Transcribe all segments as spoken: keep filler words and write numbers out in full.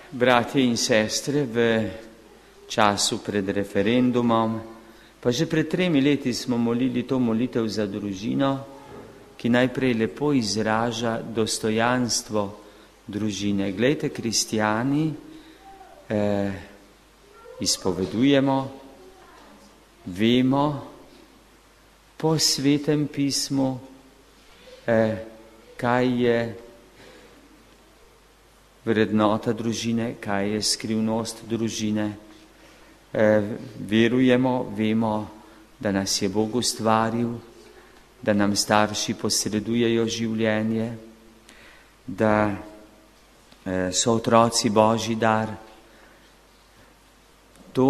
Bratje in sestre, v času pred referendumom, pa že pred tremi leti smo molili to molitev za družino, ki najprej lepo izraža dostojanstvo družine. Glejte, kristjani eh, izpovedujemo, vemo po Svetem pismu, eh, kaj je vrednota družine, kaj je skrivnost družine. E, verujemo, vemo, da nas je Bog ustvaril, da nam starši posredujejo življenje, da e, so otroci Božji dar. To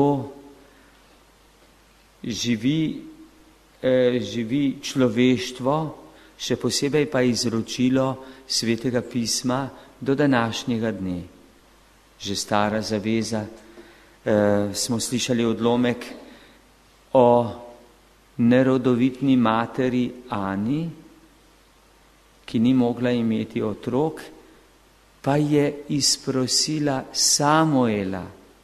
živi, e, živi človeštvo, še posebej pa izročilo Svetega pisma do današnjega dne. Že stara zaveza, e, smo slišali odlomek o nerodovitni materi Ani, ki ni mogla imeti otrok, pa je izprosila Samuela,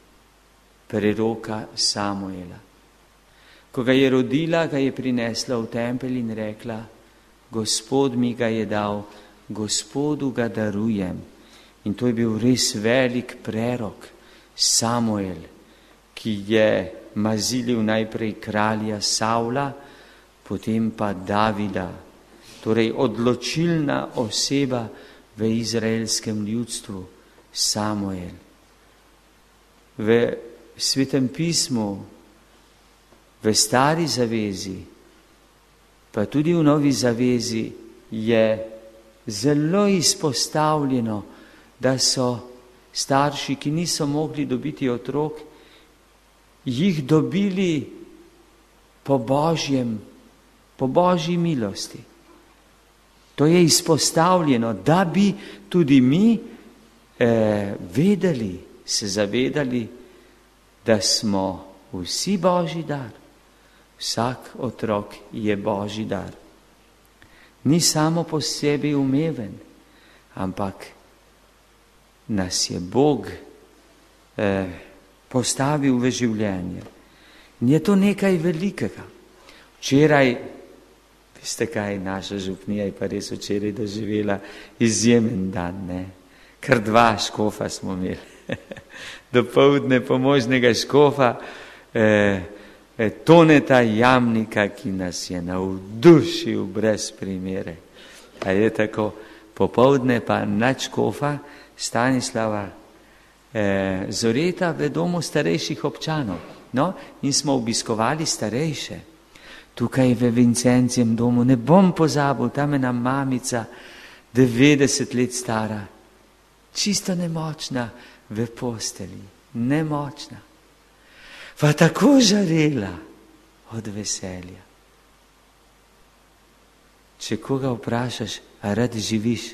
preroka Samuela. Ko ga je rodila, ga je prinesla v tempelj in rekla: Gospod mi ga je dal, Gospodu ga darujem. In to je bil res velik prerok, Samuel, ki je mazilil najprej kralja Savla, potem pa Davida, torej odločilna oseba v izraelskem ljudstvu, Samuel. V Svetem pismu, v Stari zavezi, pa tudi v Novi zavezi je zelo izpostavljeno, da so starši, ki niso mogli dobiti otrok, jih dobili po Božjem, po Božji milosti. To je izpostavljeno, da bi tudi mi eh, vedeli, se zavedali, da smo vsi Božji dar. Vsak otrok je Božji dar. Ni samo po sebi umeven, ampak nas je Bog eh, postavil v življenje. In je to nekaj velikega. Včeraj, veste kaj, naša župnija je pa res včeraj doživela izjemen dan, ne? Kar dva škofa smo imeli. Dopoldne pomožnega škofa, eh, Toneta Jamnika, ki nas je navdušil brez primere. A je tako, popoldne pa nadškofa Stanislava eh, Zoreta v domu starejših občanov. No, in smo obiskovali starejše. Tukaj v Vincencijem domu, ne bom pozabil, tam ena mamica, devetdeset let stara, čisto nemočna v posteli, nemočna. Pa tako žarela od veselja. Če koga vprašaš, a rad živiš,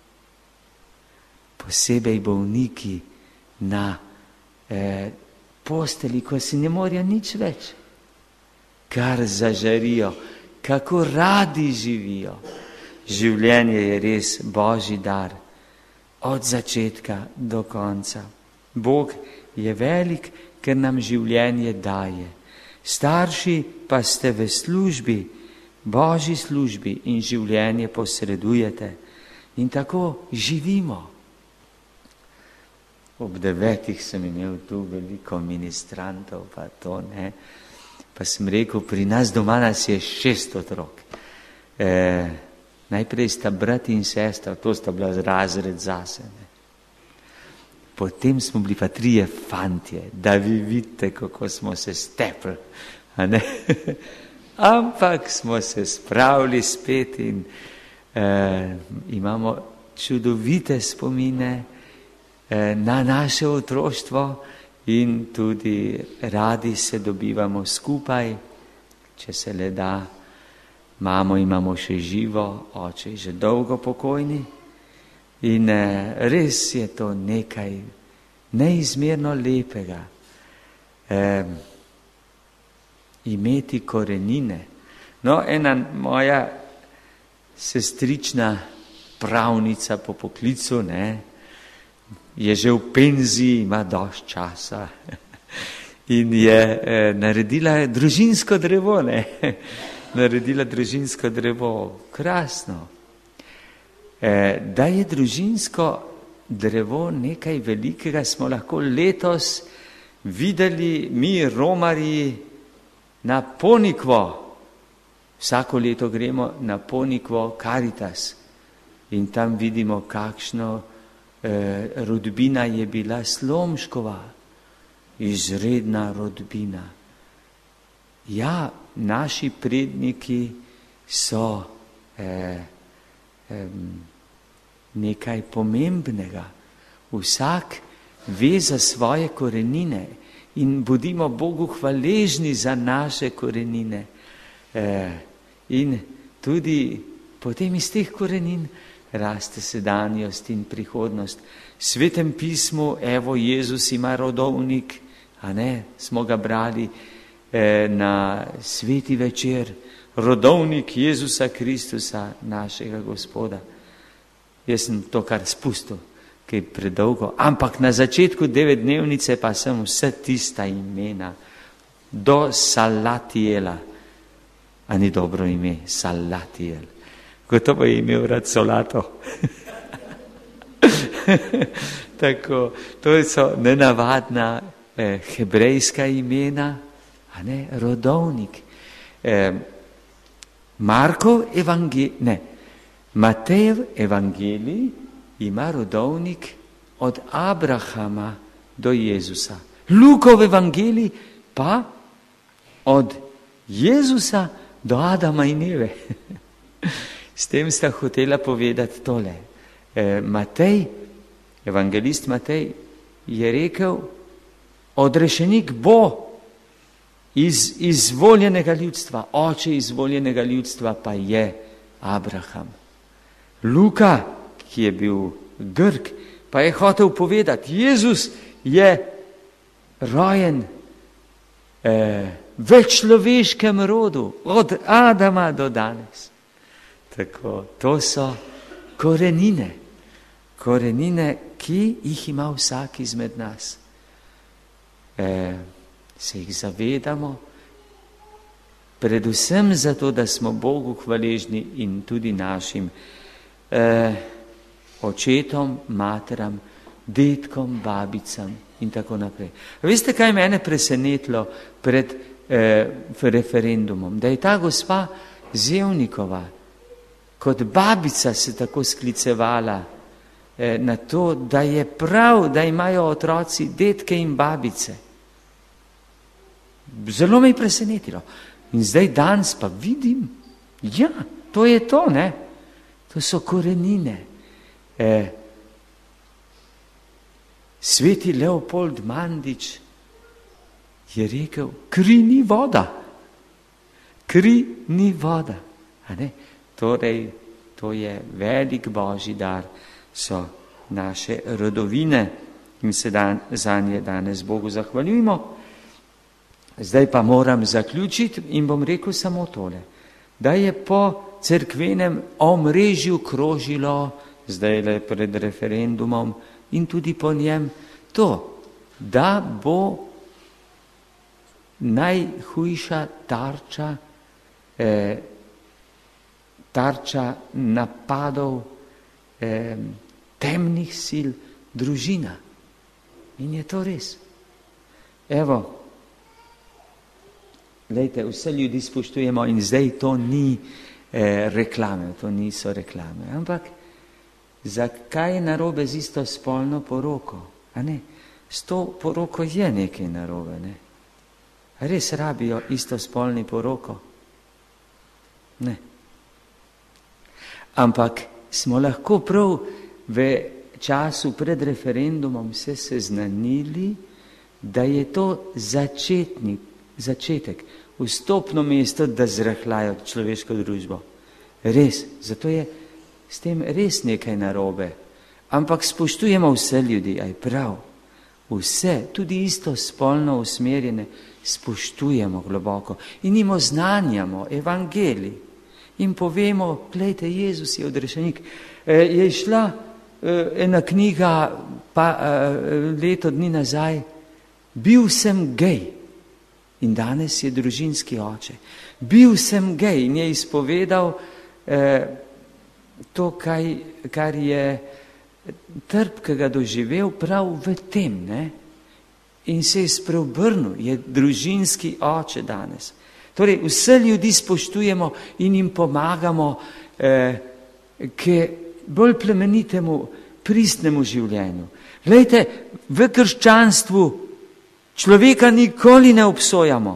posebej bolniki na eh, posteli, ko si ne morejo nič več, kar zažarijo, kako radi živijo. Življenje je res Božji dar, od začetka do konca. Bog je velik, ker nam življenje daje. Starši pa ste v službi, Božji službi, in življenje posredujete. In tako živimo. Ob devetih sem imel tu veliko ministrantov, pa to ne. Pa sem rekel, pri nas doma nas je šest otrok. E, najprej sta brat in sestra, to sta bila razred zase, ne. Potem smo bili pa trije fantje, da vi vidite, kako smo se stepli. Ampak smo se spravili spet in eh, imamo čudovite spomine eh, na naše otroštvo in tudi radi se dobivamo skupaj, če se le da. Mamo imamo še živo, oče je že dolgo pokojni. In eh, res je to nekaj neizmerno lepega. Eh, imeti korenine. No, ena moja sestrična pravnica po poklicu, ne, je že v penziji, ima dosti časa in je eh, naredila družinsko drevo, ne? naredila družinsko drevo, krasno. Eh, da je družinsko drevo nekaj velikega, smo lahko letos videli mi romarji na Ponikvo. Vsako leto gremo na Ponikvo Caritas in tam vidimo, kakšno eh, rodbina je bila Slomškova, izredna rodbina. Ja, naši predniki so eh, eh, nekaj pomembnega. Vsak ve za svoje korenine in bodimo Bogu hvaležni za naše korenine. Eh, in tudi potem iz teh korenin raste sedanjost in prihodnost. V Svetem pismu, evo, Jezus ima rodovnik, a ne, smo ga brali eh, na sveti večer, rodovnik Jezusa Kristusa, našega Gospoda. Jaz sem to kar spustil, ki je predolgo, ampak na začetku devetdnevnice pa sem vse tista imena do Salatijela. A ni dobro ime, Salatijel. Gotovo je imel rad solato. Tako, to so nenavadna eh, hebrejska imena, a ne, rodovnik. Eh, Markov evangelij, ne, Matejev evangelij ima rodovnik od Abrahama do Jezusa. Lukov evangelij pa od Jezusa do Adama in Eve. S tem sta hotela povedati tole. E, Matej, evangelist Matej, je rekel, odrešenik bo iz izvoljenega ljudstva, oče izvoljenega ljudstva pa je Abraham. Luka, ki je bil Grk, pa je hotel povedati, Jezus je rojen eh, v človeškem rodu, od Adama do danes. Tako, to so korenine, korenine, ki jih ima vsak izmed nas. E, se jih zavedamo, predvsem zato, da smo Bogu hvaležni in tudi našim e, očetom, materam, dedkom, babicam in tako naprej. Veste, kaj mene presenetilo pred e, referendumom? Da je ta gospa Zevnikova kot babica se tako sklicevala eh, na to, da je prav, da imajo otroci dedke in babice. Zelo me je presenetilo. In zdaj danes pa vidim, ja, to je to, ne? To so korenine. Eh, Sveti Leopold Mandič je rekel, kri ni voda. Kri ni voda. A ne? Torej, to je velik božji dar, so naše rodovine in se dan, za nje danes Bogu zahvaljujemo. Zdaj pa moram zaključiti in bom rekel samo tole, da je po cerkvenem omrežju krožilo, zdaj le pred referendumom in tudi po njem, to, da bo najhujša tarča eh, tarča napadov eh, temnih sil družina. In je to res. Evo, glejte, vse ljudi spoštujemo in zdaj to ni eh, reklame, to niso reklame. Ampak zakaj je narobe z isto spolno poroko? A ne? S to poroko je nekaj narobe, ne? Res rabijo isto spolni poroko? Ne. Ampak smo lahko prav v času pred referendumom se seznanili, da je to začetnik, začetek, vstopno mesto, da zrahljajo človeško družbo. Res, zato je s tem res nekaj narobe. Ampak spoštujemo vse ljudi, aj prav. Vse, tudi isto spolno usmerjene, spoštujemo globoko in jim oznanjamo evangelij. In povemo, glejte, Jezus je odrešenik. E, je šla ena knjiga pa, leto dni nazaj, bil sem gej in danes je družinski oče. Bil sem gej in je izpovedal eh, to, kaj, kar je trpkega doživel prav v tem, ne? In se je spreobrnil, je družinski oče danes. Torej, vse ljudi spoštujemo in jim pomagamo eh, k bolj plemenitemu, pristnemu življenju. Glejte, v krščanstvu človeka nikoli ne obsojamo.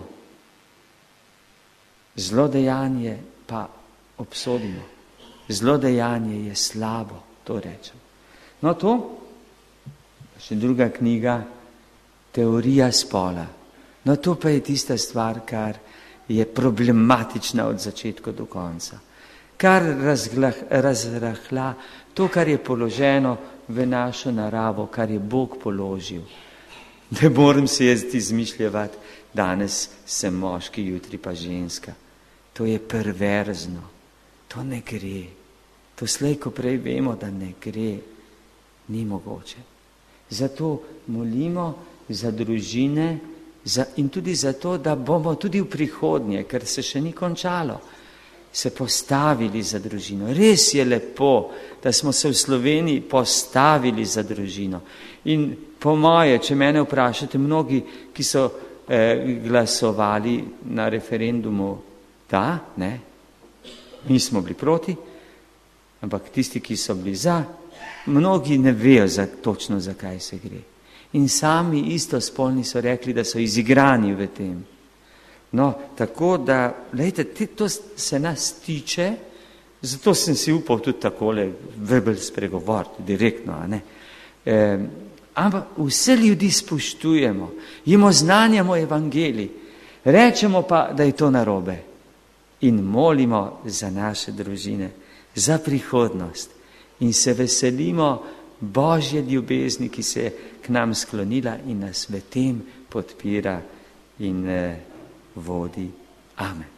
Zlodejanje pa obsodimo. Zlodejanje je slabo, to rečem. No to, še druga knjiga, Teorija spola. No to pa je tista stvar, kar je problematična od začetka do konca. Kar razglah, razrahla to, kar je položeno v našo naravo, kar je Bog položil. Ne moram se jaz izmišljati, danes sem moški, jutri pa ženska. To je perverzno. To ne gre. To slej, ko prej vemo, da ne gre. Ni mogoče. Zato molimo za družine za, in tudi zato, da bomo tudi v prihodnje, ker se še ni končalo, se postavili za družino. Res je lepo, da smo se v Sloveniji postavili za družino. In po moje, če mene vprašate, mnogi, ki so eh, glasovali na referendumu, da, ne, mi smo bili proti, ampak tisti, ki so bili za, mnogi ne vejo za, točno, za kaj se gre. In sami istospolni so rekli, da so izigrani v tem. No, tako da, lejte, to se nas tiče, zato sem si upal tudi takole verbal spregovoriti, direktno, a ne. E, ampak vse ljudi spoštujemo, jim oznanjamo evangelij, rečemo pa, da je to narobe. In molimo za naše družine, za prihodnost. In se veselimo Božje ljubezni, ki se je k nam sklonila in nas v tem podpira in eh, vodi. Amen.